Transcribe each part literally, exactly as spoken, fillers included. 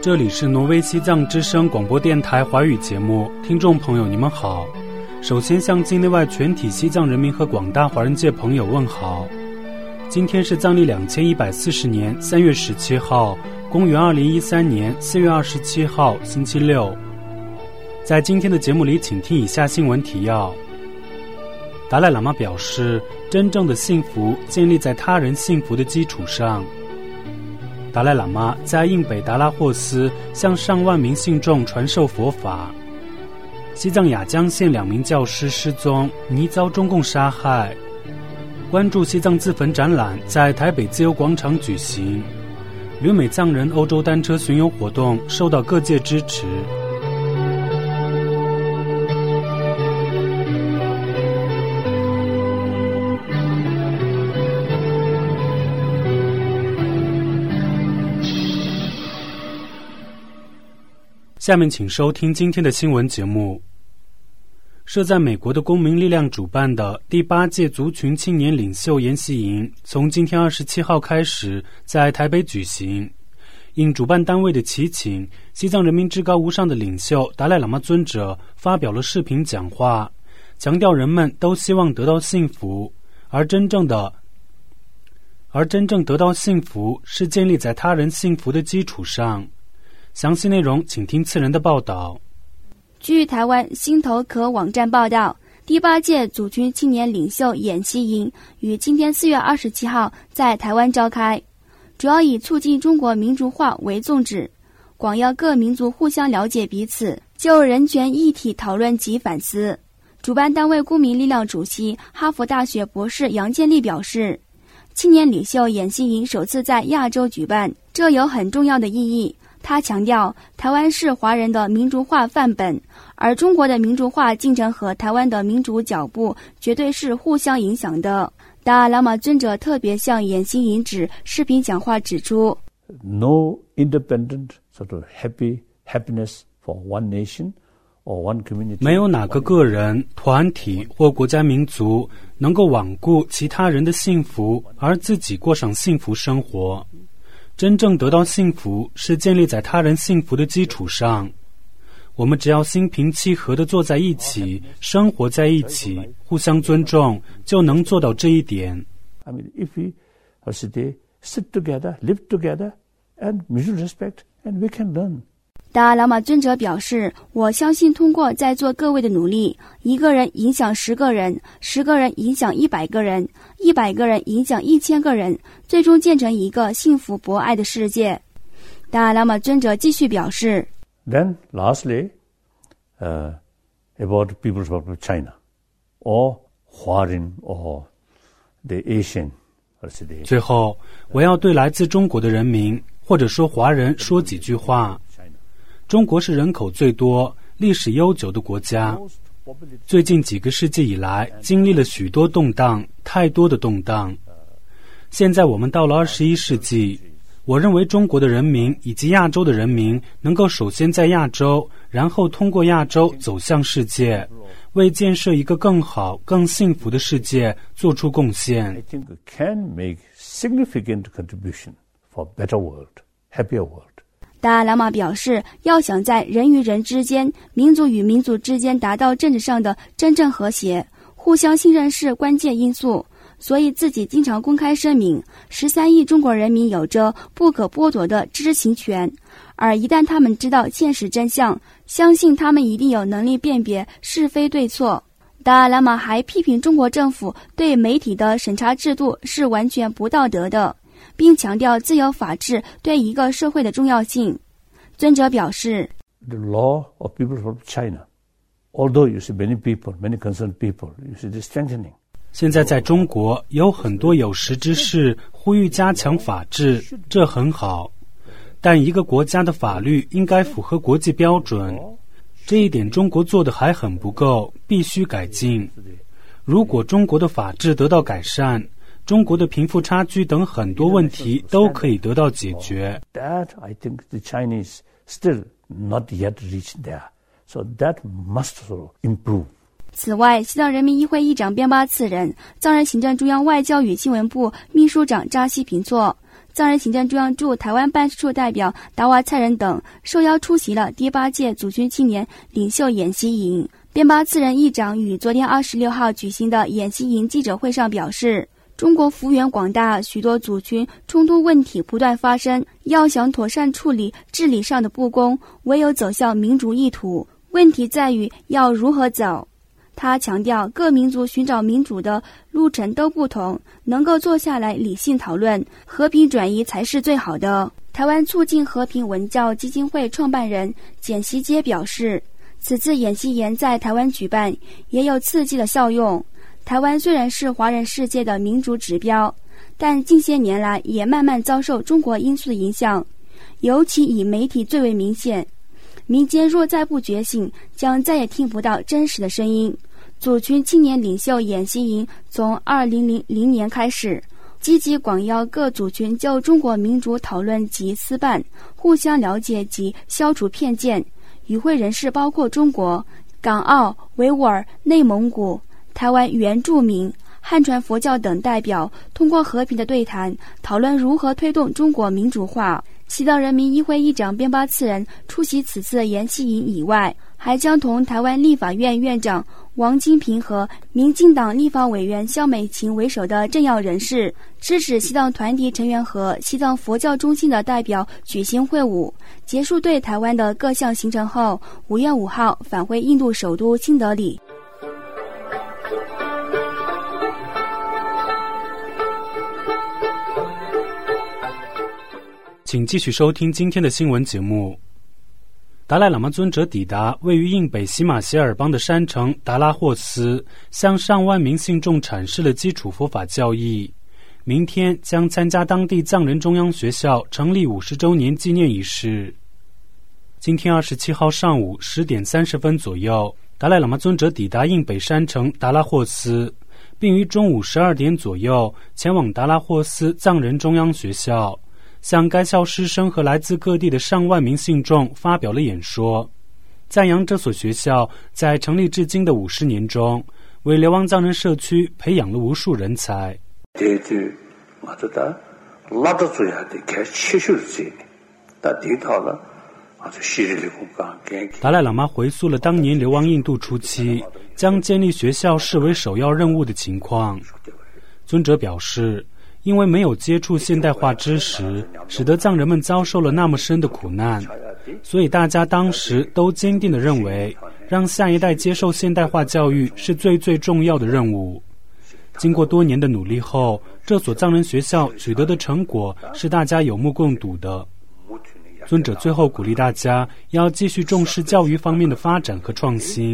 这里是挪威西藏之声广播电台华语节目，听众朋友你们好。首先向境内外全体西藏人民和广大华人界朋友问好。今天是藏历两千一百四十年三月十七号，公元二零一三年四月二十七号，星期六。在今天的节目里，请听以下新闻提要。达赖喇嘛表示，真正的幸福建立在他人幸福的基础上。达赖喇嘛在印北达拉霍斯向上万名信众传授佛法。西藏雅江县两名教师失踪，疑遭中共杀害。关注西藏自焚展览在台北自由广场举行。旅美藏人欧洲单车巡游活动受到各界支持。下面请收听今天的新闻节目。设在美国的公民力量主办的第八届族群青年领袖研习营从今天二十七号开始在台北举行。应主办单位的祈请，西藏人民至高无上的领袖达赖喇嘛尊者发表了视频讲话，强调人们都希望得到幸福，而真正的而真正得到幸福是建立在他人幸福的基础上。详细内容请听次人的报道。 据台湾新头壳网站报道，第八届族群青年领袖演习营于今天四月二十七号在台湾召开，主要以促进中国民族化为宗旨，广邀各民族互相了解彼此，就人权议题讨论及反思。主办单位公民力量主席哈佛大学博士杨建立表示，青年领袖演习营首次在亚洲举办，这有很重要的意义。他强调，台湾是华人的民族化范本，而中国的民族化进程和台湾的民主脚步绝对是互相影响的。达赖喇嘛尊者特别向演习营指视频讲话指出 ，No independent sort of happy happiness for one nation or one community。 没有哪个个人、团体或国家民族能够罔顾其他人的幸福，而自己过上幸福生活。真正得到幸福是建立在他人幸福的基础上。我们只要心平气和地坐在一起，生活在一起，互相尊重，就能做到这一点。 I mean, if we sit together, live together, and mutual respect, and we can learn. 达赖喇嘛尊者表示，我相信通过在座各位的努力，一个人影响十个人，十个人影响一百个人，一百个人影响一千个人，最终建成一个幸福博爱的世界。达赖喇嘛尊者继续表示 Then lastly, uh, about People's Republic of China, or Huarin, or the Asian. 最后，我要对来自中国的人民，或者说华人说几句话。中国是人口最多、历史悠久的国家。最近几个世纪以来，经历了许多动荡，太多的动荡。现在我们到了二十一世纪，我认为中国的人民以及亚洲的人民能够首先在亚洲，然后通过亚洲走向世界，为建设一个更好、更幸福的世界做出贡献。 I think we can make significant contribution for a better world, happier world. 达赖喇嘛表示，要想在人与人之间、民族与民族之间达到政治上的真正和谐，互相信任是关键因素。所以自己经常公开声明，十三亿中国人民有着不可剥夺的知情权，而一旦他们知道现实真相，相信他们一定有能力辨别是非对错。达赖喇嘛还批评中国政府对媒体的审查制度是完全不道德的，并强调自由法治对一个社会的重要性。尊者表示 The law of People's Republic of China, although you see many people, many concerned people, you see the strengthening. 现在在中国有很多有识之士呼吁加强法治，这很好。但一个国家的法律应该符合国际标准，这一点中国做的还很不够，必须改进。如果中国的法治得到改善，中国的贫富差距等很多问题都可以得到解决。 That I think the Chinese still not yet reached there, so that must also improve. 此外，西藏人民议会议长边巴次仁、藏人行政中央外交与新闻部秘书长扎西平措、 藏人行政中央驻台湾办事处代表达瓦蔡人等受邀出席了第八届族群青年领袖演习营。边巴次仁议长于昨天二十六号举行的演习营记者会上表示，中国幅员广大，许多族群冲突问题不断发生，要想妥善处理治理上的不公，唯有走向民主意图。问题在于要如何走。他强调，各民族寻找民主的路程都不同，能够坐下来理性讨论，和平转移才是最好的。台湾促进和平文教基金会创办人简习阶表示，此次演习营在台湾举办，也有刺激的效用。台湾虽然是华人世界的民主指标，但近些年来也慢慢遭受中国因素的影响，尤其以媒体最为明显。民间若再不觉醒，将再也听不到真实的声音。族群青年领袖演习营从二零零零年开始，积极广邀各族群就中国民主讨论及私办，互相了解及消除偏见。与会人士包括中国、港澳、维吾尔、内蒙古、台湾原住民、汉传佛教等代表，通过和平的对谈，讨论如何推动中国民主化。西藏人民议会议长边巴次仁出席此次研习营以外，还将同台湾立法院院长王金平和民进党立法委员肖美琴为首的政要人士，支持西藏团体成员和西藏佛教中心的代表举行会晤。结束对台湾的各项行程后，五月五号返回印度首都新德里。 请继续收听今天的新闻节目。达赖喇嘛尊者抵达位于印北喜马偕尔邦的山城达拉霍斯，向上万名信众阐释了基础佛法教义。明天将参加当地藏人中央学校成立五十周年纪念仪式。今天二十七号上午十点三十分左右，达赖喇嘛尊者抵达印北山城达拉霍斯，并于中午十二点左右前往达拉霍斯藏人中央学校，向该校师生和来自各地的上万名信众发表了演说，赞扬这所学校在成立至今的五十年中，为流亡藏人社区培养了无数人才。达赖喇嘛回溯了当年流亡印度初期将建立学校视为首要任务的情况。尊者表示，因为没有接触现代化知识，使得藏人们遭受了那么深的苦难，所以大家当时都坚定地认为，让下一代接受现代化教育是最最重要的任务。经过多年的努力后，这所藏人学校取得的成果是大家有目共睹的。尊者最后鼓励大家要继续重视教育方面的发展和创新。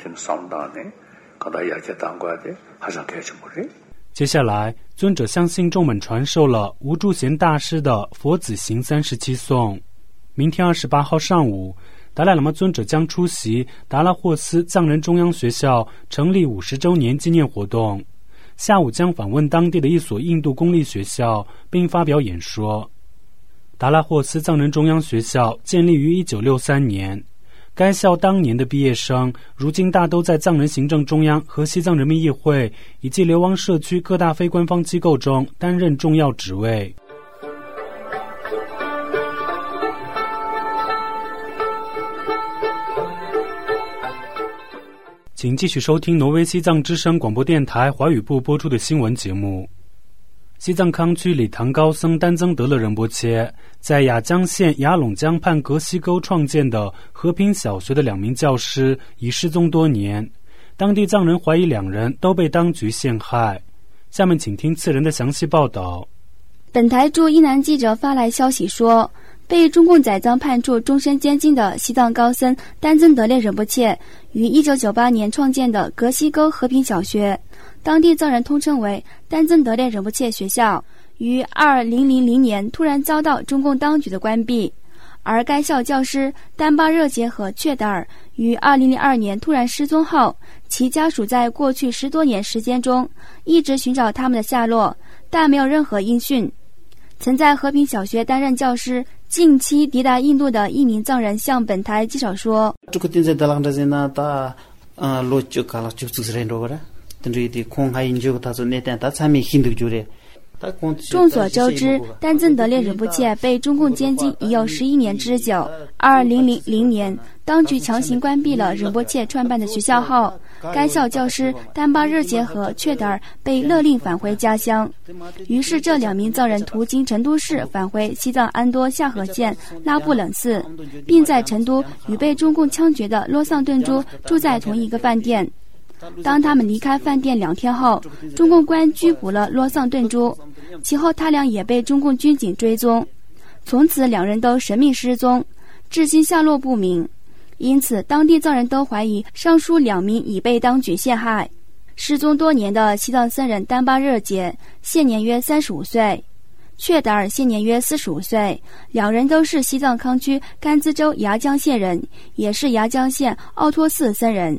接下来，尊者向信众们传授了吴祝贤大师的《佛子行三十七颂》。明天二十八号上午，达赖喇嘛尊者将出席达拉霍斯藏人中央学校成立五十周年纪念活动，下午将访问当地的一所印度公立学校，并发表演说。达拉霍斯藏人中央学校建立于一九六三年，该校当年的毕业生如今大都在藏人行政中央和西藏人民议会以及流亡社区各大非官方机构中担任重要职位。请继续收听挪威西藏之声广播电台华语部播出的新闻节目。西藏康区理唐高僧丹增德勒仁波切在雅江县雅陇江畔格西沟创建的和平小学的两名教师已失踪多年，当地藏人怀疑两人都被当局陷害。下面请听次人的详细报道。 本台驻伊南记者发来消息说，被中共宰赃判处终身监禁的西藏高僧丹增德烈仁波切于一九九八年创建的格西沟和平小学，当地藏人通称为丹增德烈仁波切学校，于二零零零年突然遭到中共当局的关闭。而该校教师丹巴热杰和确达尔于二零零二年突然失踪后，其家属在过去十多年时间中一直寻找他们的下落，但没有任何音讯。曾在和平小学担任教师近期抵达印度的一名藏人向本台介绍说， 众所周知，丹增德烈仁波切被中共监禁已有十一年之久。二零零零年，当局强行关闭了仁波切创办的学校后，该校教师丹巴热杰和却德尔被勒令返回家乡。于是，这两名藏人途经成都市返回西藏安多夏河县拉布冷寺，并在成都与被中共枪决的洛桑顿珠住在同一个饭店。当他们离开饭店两天后，中共官拘捕了洛桑顿珠，其后他俩也被中共军警追踪，从此两人都神秘失踪，至今下落不明。因此当地藏人都怀疑上述两名已被当局陷害。失踪多年的西藏僧人丹巴热杰现年约三十五岁，却达尔现年约四十五岁，两人都是西藏康区甘孜州牙江县人，也是牙江县奥托寺僧人。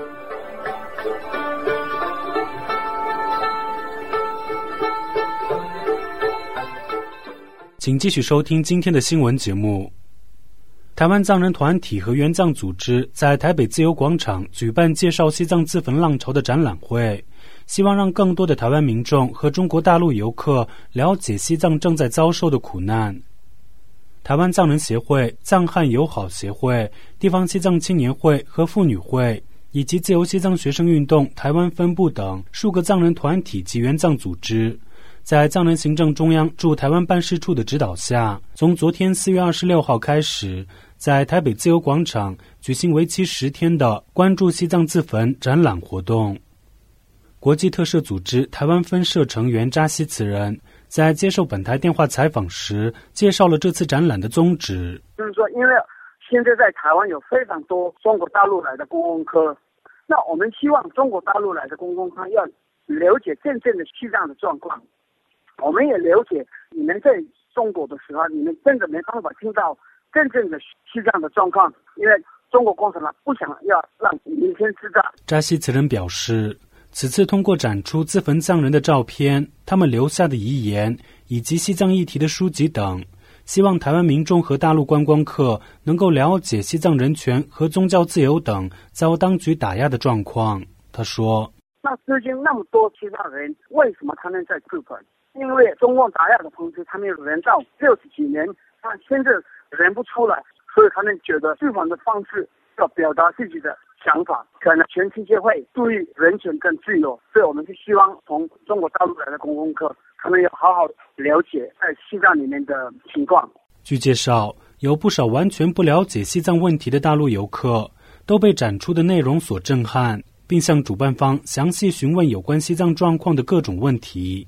请继续收听今天的新闻节目。台湾藏人团体和原藏组织在台北自由广场举办介绍西藏自焚浪潮的展览会，希望让更多的台湾民众和中国大陆游客了解西藏正在遭受的苦难。台湾藏人协会、藏汉友好协会、地方西藏青年会和妇女会以及自由西藏学生运动台湾分部等数个藏人团体及原藏组织，在藏人行政中央驻台湾办事处的指导下，从昨天四月二十六号开始，在台北自由广场举行为期十天的关注西藏自焚展览活动。国际特赦组织台湾分社成员扎西慈人在接受本台电话采访时，介绍了这次展览的宗旨。 就是说，因为现在在台湾有非常多中国大陆来的观光客，那我们希望中国大陆来的观光客要了解真正的西藏的状况。我们也了解你们在中国的时候，你们真的没办法听到真正的西藏的状况，因为中国共产党不想要让民间知道。 扎西慈人表示，此次通过展出自焚藏人的照片、他们留下的遗言以及西藏议题的书籍等，希望台湾民众和大陆观光客能够了解西藏人权和宗教自由等遭当局打压的状况。他说， 那至今那么多西藏人，为什么他们在自焚？因为中共打压的同时，他们人到六十几年，他现在人不出来，所以他们觉得自焚的方式要表达自己的想法，可能全世界会注意人权跟自由，所以我们是希望从中国大陆来的观光客，他们要好好了解在西藏里面的情况。 据介绍，有不少完全不了解西藏问题的大陆游客都被展出的内容所震撼，并向主办方详细询问有关西藏状况的各种问题。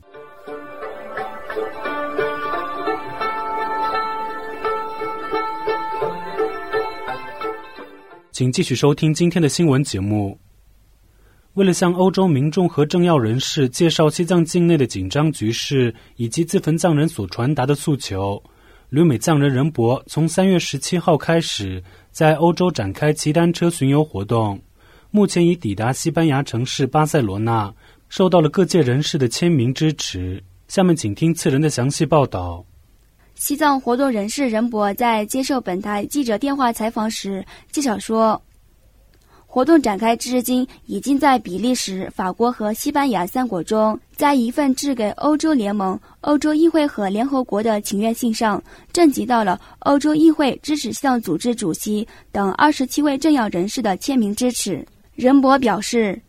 请继续收听今天的新闻节目。为了向欧洲民众和政要人士介绍西藏境内的紧张局势以及自焚藏人所传达的诉求，旅美藏人仁博从三月十七号开始在欧洲展开骑单车巡游活动，目前已抵达西班牙城市巴塞罗那，受到了各界人士的签名支持。下面请听次人的详细报道。 西藏活动人士仁博在接受本台记者电话采访时介绍说，活动展开至今已经在比利时、法国和西班牙三国中，在一份致给欧洲联盟、欧洲议会和联合国的请愿信上，征集到了欧洲议会支持西藏组织主席等二十七位政要人士的签名支持。仁博表示，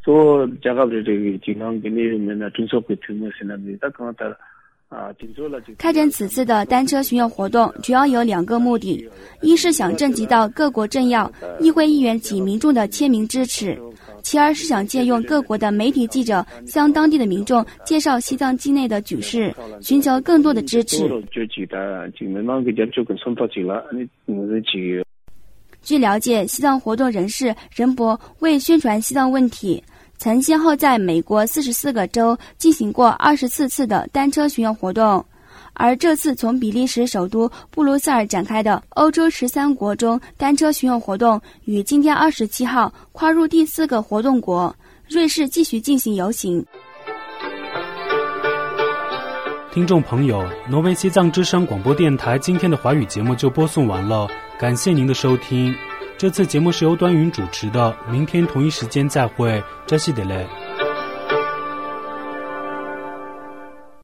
开展此次的单车巡游活动主要有两个目的，一是想征集到各国政要、议会议员及民众的签名支持，其二是想借用各国的媒体记者向当地的民众介绍西藏境内的局势，寻求更多的支持。据了解，西藏活动人士仁博为宣传西藏问题，曾先后在美国四十四个州进行过二十四次的单车巡游活动，而这次从比利时首都布鲁塞尔展开的欧洲十三国中单车巡游活动，于今天二十七号跨入第四个活动国瑞士继续进行游行。 听众朋友，挪威西藏之声广播电台今天的华语节目就播送完了，感谢您的收听。这次节目是由端云主持的，明天同一时间再会，这是的嘞。